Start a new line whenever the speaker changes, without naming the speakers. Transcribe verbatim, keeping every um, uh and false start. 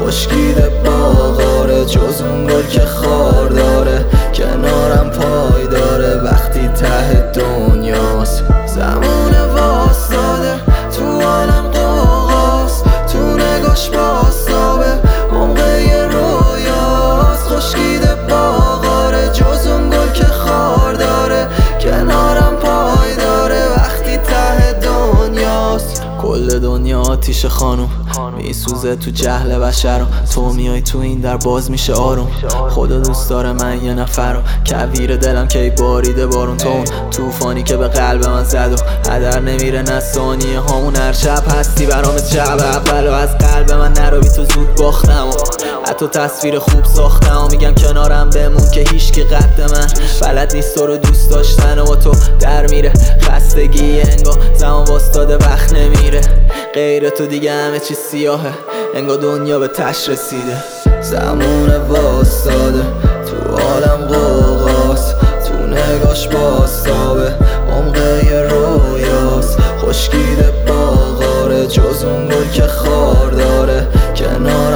خشکیده باغاره، جز اون گل که خار داره کنارم پای داره وقتی ته دنیاست. زمونه واساده تو عالم قوقاست، تو نگاش باستابه عمقه یه رویاست. خشکیده باغاره، جز اون گل که خار داره کنارم پای داره وقتی ته دنیاست. کل دنیا آتیش خانوم میسوزه تو جهل بشر، تو میای تو این در باز میشه آروم. خدا دوست داره من یه نفر رو کویر دلم که باریده بارون، تو اون توفانی که به قلب من زد و هدر نمیره نه ثانیه هامون. هر شب هستی برام شب اول و از قلب من نروی تو زود باختم و حتی تصویر خوب ساختم و میگم کنارم بمون که هیچکی قد من بلد نیست تو رو دوست داشتن و تو در میره خستگی انگار زمان واستاده وقت نمیره. غیر تو دیگه همه چی سیاهه انگار دنیا به تش رسیده. زمونه واستاده تو عالم قوقاست، تو نگاش باستابه عمقه یه رویاست. خشکیده باغاره، جز اون گل که خار داره کنار